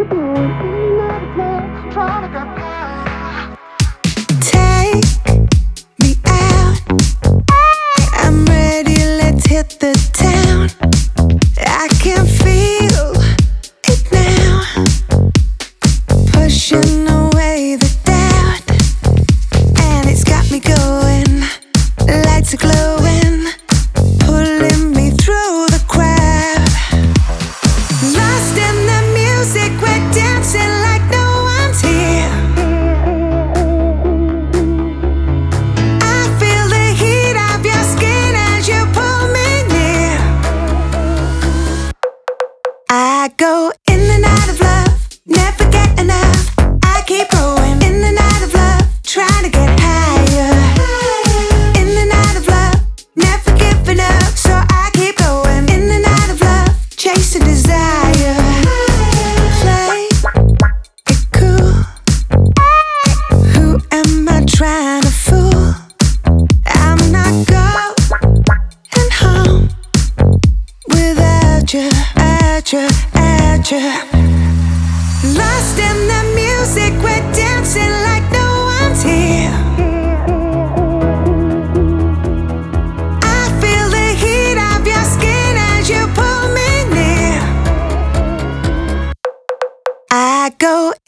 Take me out. I'm ready, let's hit the town. I can feel it now, pushing away the doubt, and it's got me going. Lights are glowing, pulling me through the crowd. Lost in the music, we're dancing like no one's here. I feel the heat of your skin as you pull me near. I go in and out of love, never get enough. I keep going in and out of love, trying to get higher. In and out of love, never giving up, so I keep going in and out of love, chasing desire. Play it cool. Who am I trying to fool? I'm not going home without you, at you. Lost in the music, we're dancing like no one's here. I feel the heat of your skin as you pull me near. I go